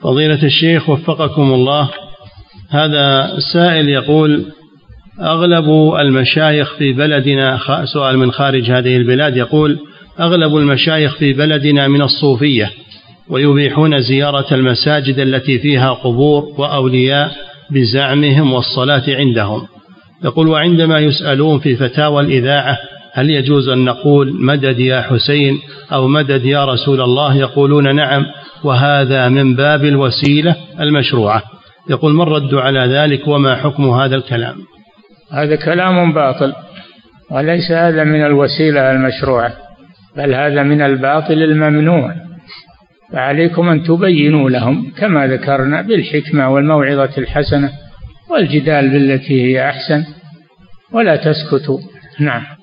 فضيلة الشيخ وفقكم الله، هذا السائل يقول: أغلب المشايخ في بلدنا، سؤال من خارج هذه البلاد، يقول: أغلب المشايخ في بلدنا من الصوفية، ويبيحون زيارة المساجد التي فيها قبور وأولياء بزعمهم والصلاة عندهم. يقول: وعندما يسألون في فتاوى الإذاعة هل يجوز أن نقول مدد يا حسين أو مدد يا رسول الله، يقولون نعم، وهذا من باب الوسيلة المشروعة. يقول: ما الرد على ذلك وما حكم هذا الكلام؟ هذا كلام باطل، وليس هذا من الوسيلة المشروعة، بل هذا من الباطل الممنوع، فعليكم أن تبينوا لهم كما ذكرنا بالحكمة والموعظة الحسنة والجدال بالتي هي أحسن، ولا تسكتوا. نعم.